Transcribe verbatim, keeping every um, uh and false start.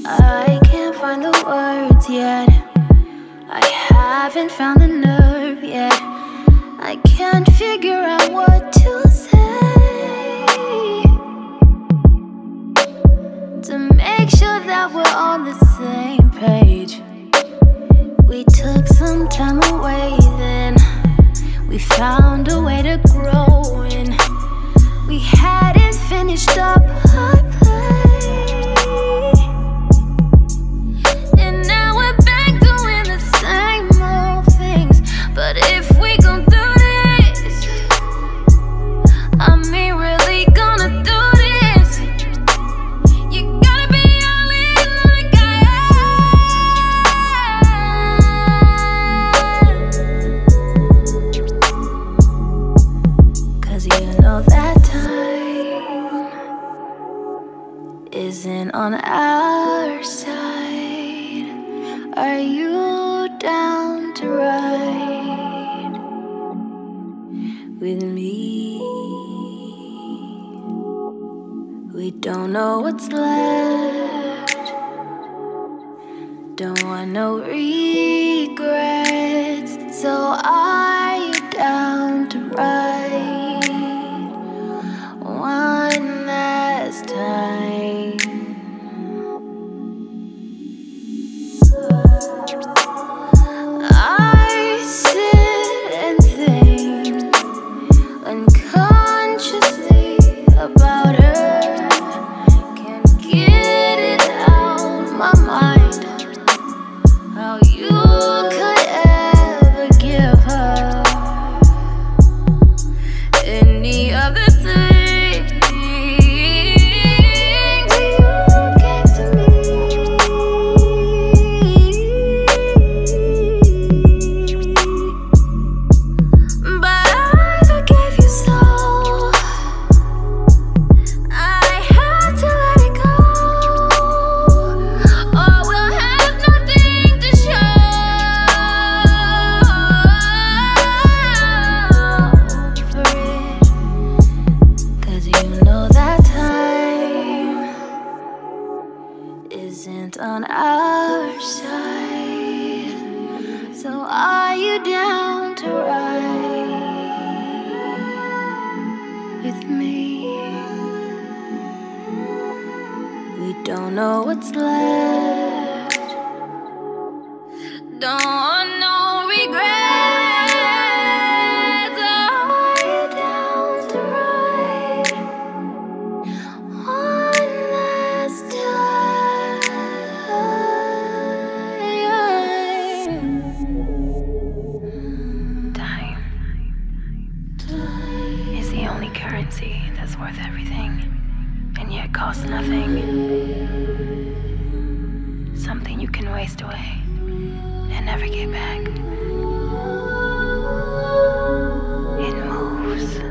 I can't find the words yet. I haven't found the nerve yet. I can't figure out what to say to make sure that we're on the same page. We took some time away, then we found a way to grow, and we hadn't finished up our play. And now we're back doing the same old things. But if we gon' do this, I mean really gonna do this, you gotta be all in like I am. Cause you know that time isn't on our side. Are you down to ride with me? We don't know what's left, don't want no regrets. So are you down to ride one last time? I sit and think unconsciously about her. Can't get it out my mind. How you could ever give her any other thing till you gave to me. But I forgave you, so I had to let it go, or we'll have nothing to show for it. Cause you know that time isn't on our side. So are you down to ride with me? We don't know what's left, don't want no regrets. Are you down to ride one last time? Time is the only currency that's worth everything, and yet costs nothing. Something you can waste away and never get back. It moves.